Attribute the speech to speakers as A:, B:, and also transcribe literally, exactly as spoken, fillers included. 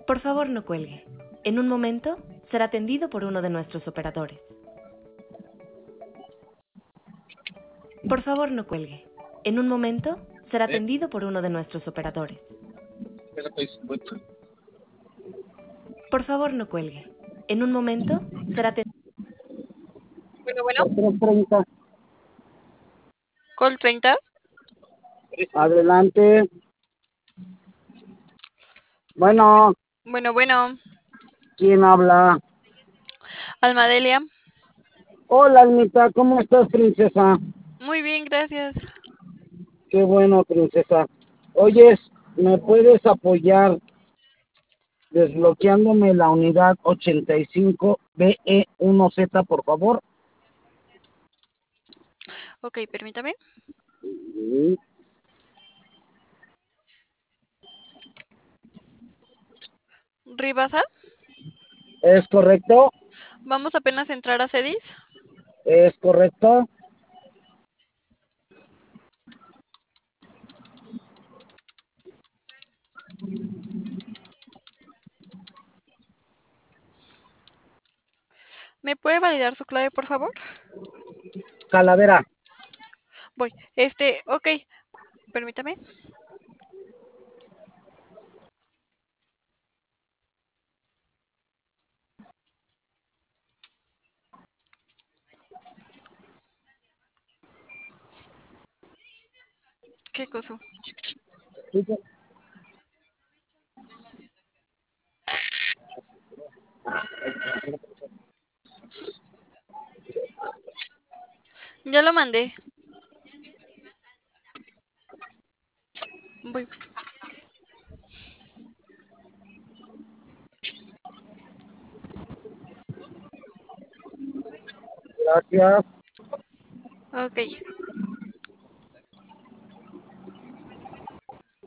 A: Por favor, no cuelgue. En un momento será atendido por uno de nuestros operadores. Por favor, no cuelgue. En un momento será atendido por uno de nuestros operadores. Por favor, no cuelgue. En un momento será atendido.
B: Bueno, bueno.
C: tres treinta.
B: Call treinta.
C: Adelante. Bueno,
B: Bueno, bueno.
C: ¿quién habla?
B: Almadelia.
C: Hola, Almita, ¿cómo estás, princesa?
B: Muy bien, gracias.
C: Qué bueno, princesa. Oyes, ¿me puedes apoyar desbloqueándome la unidad ochenta y cinco B E uno Z, por favor?
B: Ok, permítame.
C: Sí.
B: Ribasa.
C: ¿Es correcto?
B: Vamos apenas a entrar a CEDIS.
C: ¿Es correcto?
B: ¿Me puede validar su clave, por favor?
C: Calavera.
B: Voy. Este, ok. Permítame. ¿Qué cosa? Ya lo mandé. Voy.
C: Gracias.
B: Ok.